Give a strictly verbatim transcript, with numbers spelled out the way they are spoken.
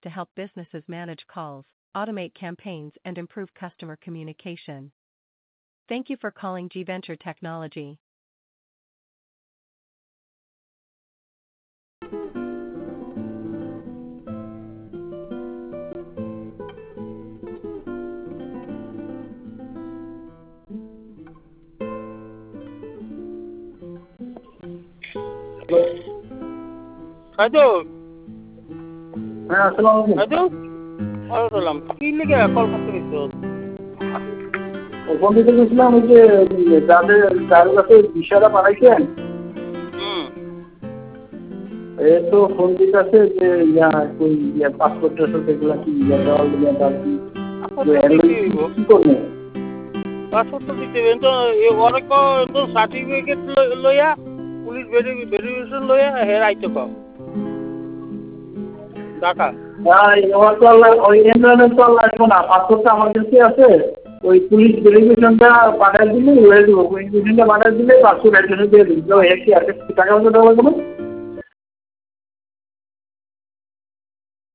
to help businesses manage calls, automate campaigns, and improve customer communication. Thank you for calling G-Venture Technology. Hello. হ্যাঁ আসসালামু আলাইকুম। Hello. আসসালাম। কি লিগে call করতে গেছো? ফোন দিতে গেছিলাম ওই যে যাদের যার কাছে ভিসাটা পাঠাইছেন হুম। এ তো ফোন দিতেছে যে ইয়া ওই ইয়া পাসপোর্ট টাসপোর্ট এগুলা কি ইয়া দেওয়া হলো না তার কি কি করবো? পাসপোর্ট তো দিতে হবে তো অনেক তো সার্টিফিকেট লইয়া পুলিশ ভেরিফিকেশন লইয়া হের আইতে কম ঢাকা। ওই এমরানের তো আল্লাহ এখন না পাসপোর্টটা আমার কাছে আছে, ওই পুলিশ ভেরিফিকেশনটা পাঠাই দিলে হয়ে দেবো, ভেরিফিকেশনটা পাঠাই দিলে পাসপোর্ট অ্যাড্রেসে দিয়ে দিই। এর কি আছে টাকা পয়সা দেওয়া লাগবে?